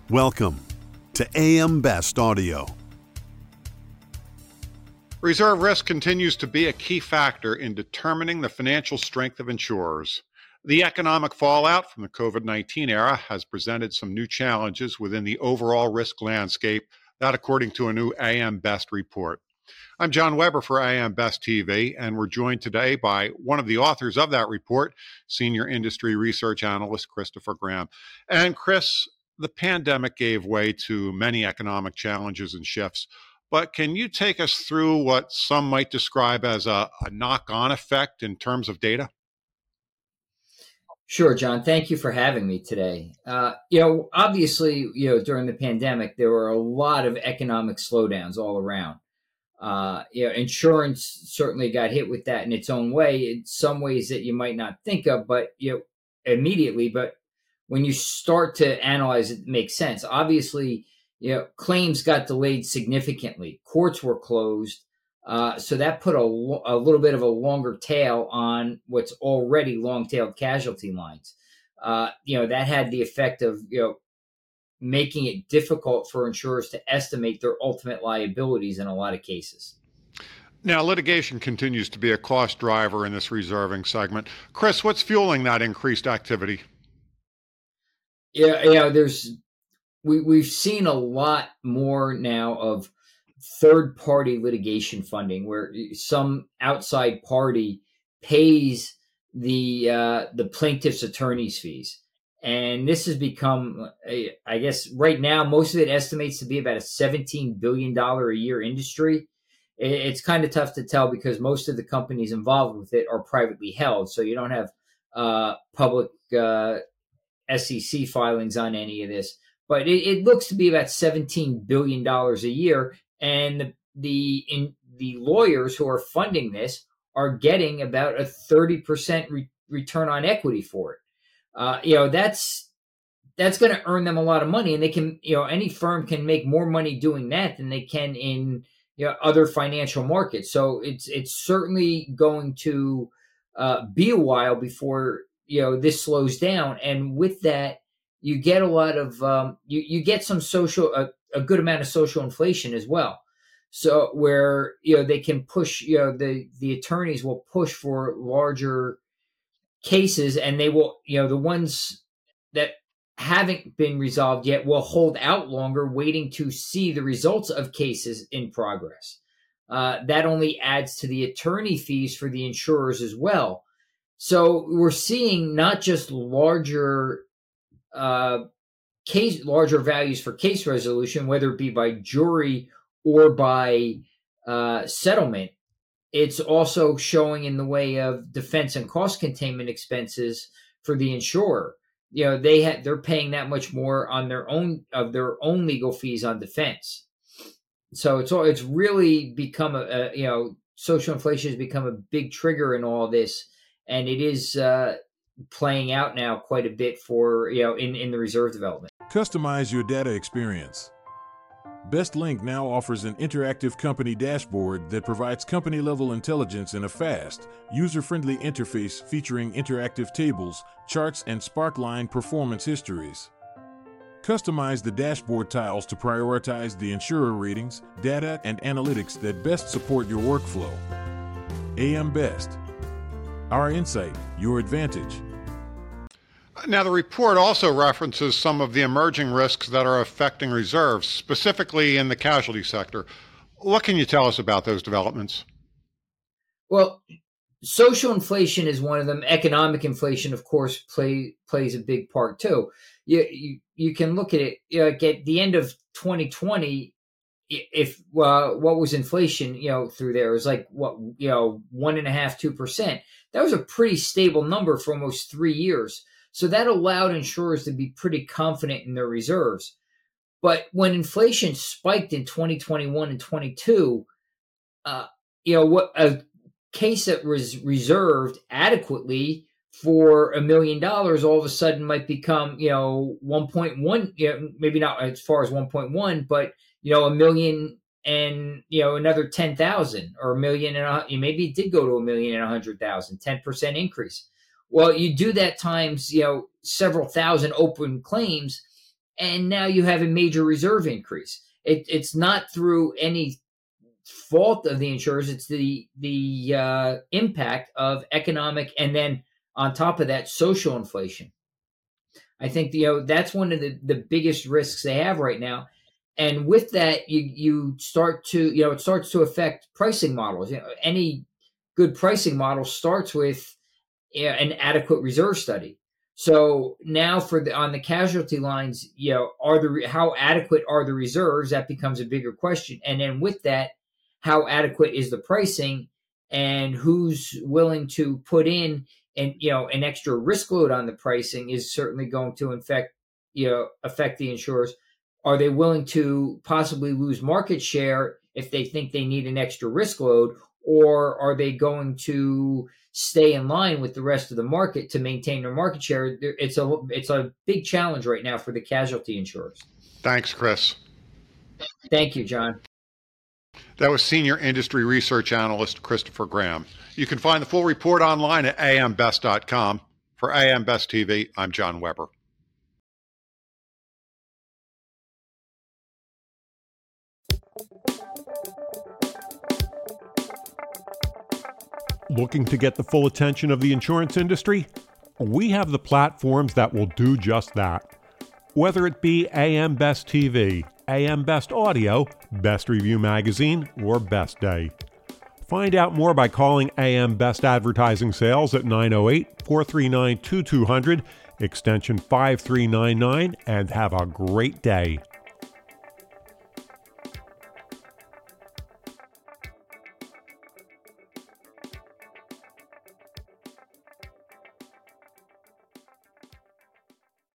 Welcome to AM Best Audio. Reserve risk continues to be a key factor in determining the financial strength of insurers. The economic fallout from the COVID-19 era has presented some new challenges within the overall risk landscape, that according to a new AM Best report. I'm John Weber for AM Best TV, and we're joined today by one of the authors of that report, Senior Industry Research Analyst Christopher Graham. And Chris, the pandemic gave way to many economic challenges and shifts, but can you take us through what some might describe as a knock-on effect in terms of data? Sure, John. Thank you for having me today. Obviously, during the pandemic, there were a lot of economic slowdowns all around. Insurance certainly got hit with that in its own way, in some ways that you might not think of, but immediately. But when you start to analyze it, it makes sense. Obviously, claims got delayed significantly. Courts were closed. So that put a little bit of a longer tail on what's already long-tailed casualty lines. That had the effect of, making it difficult for insurers to estimate their ultimate liabilities in a lot of cases. Now, litigation continues to be a cost driver in this reserving segment. Chris, what's fueling that increased activity? We've seen a lot more now of third-party litigation funding, where some outside party pays the plaintiff's attorney's fees, and this has become, I guess, right now most of it estimates to be about a $17 billion a year industry. It's kind of tough to tell because most of the companies involved with it are privately held, so you don't have public SEC filings on any of this. But it looks to be about $17 billion a year, and the lawyers who are funding this are getting about a 30% return on equity for it. That's going to earn them a lot of money, and they can, any firm can make more money doing that than they can in other financial markets. So it's certainly going to be a while before this slows down, and with that, you get a lot of you get some a good amount of social inflation as well. So where they can push, the attorneys will push for larger cases, and they will, the ones that haven't been resolved yet will hold out longer, waiting to see the results of cases in progress. That only adds to the attorney fees for the insurers as well. So we're seeing not just larger values for case resolution, whether it be by jury or by settlement. It's also showing in the way of defense and cost containment expenses for the insurer. They're paying that much more on their own legal fees on defense. So it's really become social inflation has become a big trigger in all this, and it is playing out now quite a bit for in the reserve development. Customize your data experience. BestLink now offers an interactive company dashboard that provides company-level intelligence in a fast, user-friendly interface featuring interactive tables, charts, and Sparkline performance histories. Customize the dashboard tiles to prioritize the insurer ratings, data, and analytics that best support your workflow. AM Best. Our insight, your advantage. Now, the report also references some of the emerging risks that are affecting reserves, specifically in the casualty sector. What can you tell us about those developments? Well, social inflation is one of them. Economic inflation, of course, plays a big part too. You can look at it at the end of 2020. If what was inflation, through there was like 1.5%, 2%. That was a pretty stable number for almost 3 years. So that allowed insurers to be pretty confident in their reserves. But when inflation spiked in 2021 and 22, what a case that was reserved adequately for $1 million all of a sudden might become, 1.1, maybe not as far as 1.1, but, $1 million and, another 10,000 or $1 million and maybe it did go to $1 million and 100,000, 10% increase. Well, you do that times, several thousand open claims, and now you have a major reserve increase. It's not through any fault of the insurers. It's the impact of economic, and then on top of that, social inflation. I think that's one of the biggest risks they have right now. And with that, you start to it starts to affect pricing models. Any good pricing model starts with an adequate reserve study. So now on the casualty lines, how adequate are the reserves? That becomes a bigger question. And then with that, how adequate is the pricing, and who's willing to put in an extra risk load on the pricing is certainly going to affect the insurers. Are they willing to possibly lose market share if they think they need an extra risk load, or are they going to stay in line with the rest of the market to maintain their market share? It's a big challenge right now for the casualty insurers. Thanks, Chris. Thank you, John. That was Senior Industry Research Analyst Christopher Graham. You can find the full report online at ambest.com. For AM Best TV, I'm John Weber. Looking to get the full attention of the insurance industry? We have the platforms that will do just that. Whether it be AM Best TV, AM Best Audio, Best Review Magazine, or Best Day. Find out more by calling AM Best Advertising Sales at 908-439-2200, extension 5399, and have a great day.